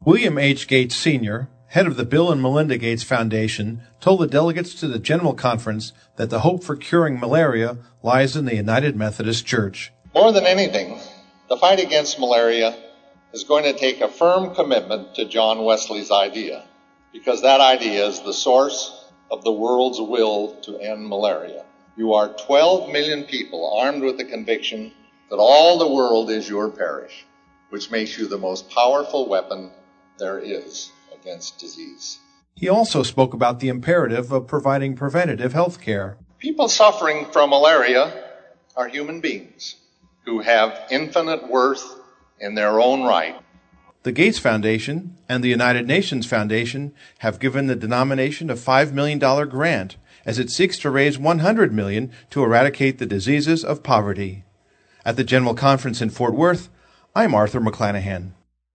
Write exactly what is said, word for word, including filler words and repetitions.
William H. Gates, Senior, head of the Bill and Melinda Gates Foundation, told the delegates to the General Conference that the hope for curing malaria lies in the United Methodist Church. More than anything, the fight against malaria is going to take a firm commitment to John Wesley's idea, because that idea is the source of the world's will to end malaria. You are twelve million people armed with the conviction that all the world is your parish, which makes you the most powerful weapon there is against disease. He also spoke about the imperative of providing preventative health care. People suffering from malaria are human beings who have infinite worth in their own right. The Gates Foundation and the United Nations Foundation have given the denomination a five million dollars grant as it seeks to raise one hundred million dollars to eradicate the diseases of poverty. At the General Conference in Fort Worth, I'm Arthur McClanahan.